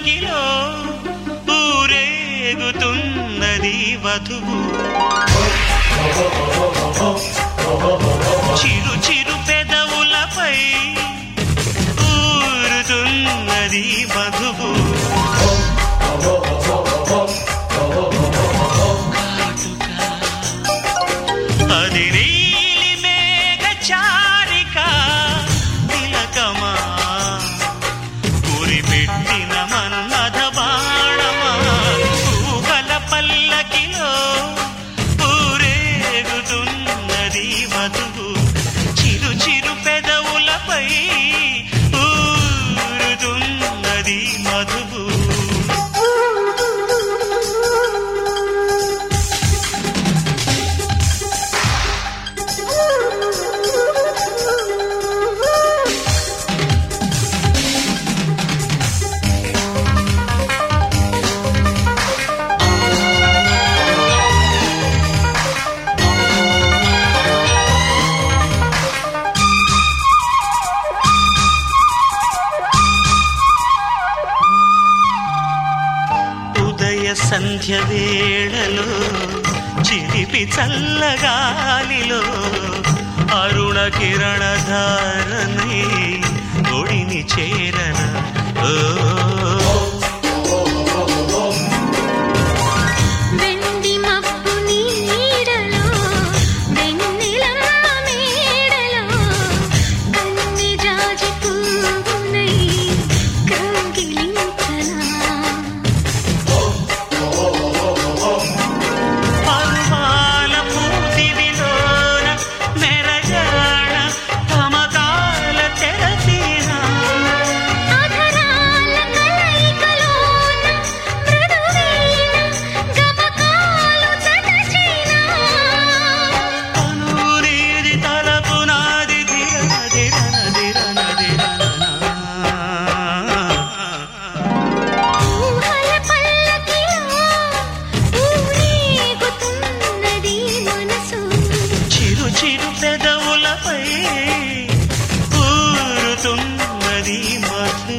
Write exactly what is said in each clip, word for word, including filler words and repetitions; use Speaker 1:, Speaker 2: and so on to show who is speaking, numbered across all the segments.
Speaker 1: పల్లకిలో ఊరేగుతున్నది వధువు. చిరు చిరు పెదవులపై ఊరుతున్నది వధువు. అది నీలి మేఘ చారిక తిలకమా, గురి పెట్టిన మన్మథ బాణమా, ఊహల పల్లకిలో ఊరేగుతున్నది వధువు. చిరు చిరు పెదవులపై ఊరుతున్నది మధువు. సంధ్య వేళలో చిలిపి చల్లగాలిలో అరుణ కిరణ ధారణి ఒడిని చేరన. ఓ చిరు పెదవులపై ఊరుతున్నది మధువు.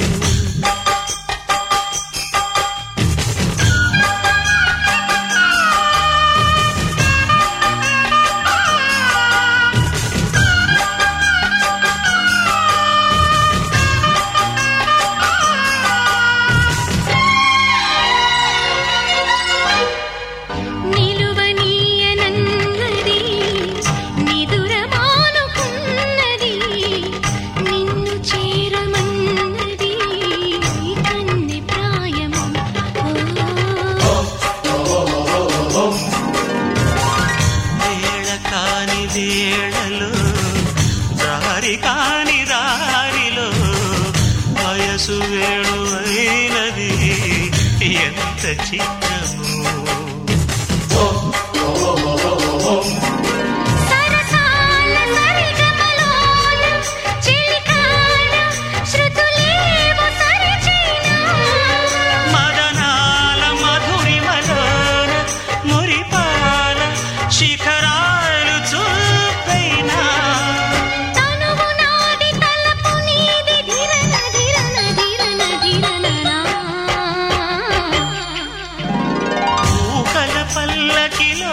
Speaker 1: వేళలో దారి కాని దారిలో వయసు వేణువైనది ఎంత చిత్రము. మదనాల మధురిమలోన మురిపాల శిఖరాలు చూపైనా ఊహల పల్లకిలో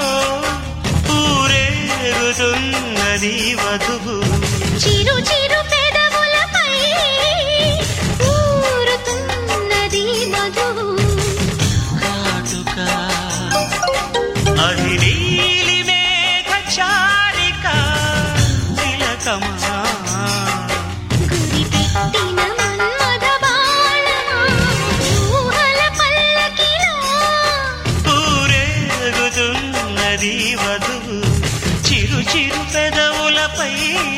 Speaker 1: ఊరేగుతున్నది వధువు.
Speaker 2: చిరు చిరు పెదవులపై ఊరుతున్నది మధువు.
Speaker 1: కాటుక అది నీలి మేఘ చారిక తిలకమా,
Speaker 2: గురి పెట్టిన మన్మథ బాణమా, ఊహల పల్లకిలో
Speaker 1: ఊరేగుతున్నది వధువు. చిరు చిరు పెదవులపై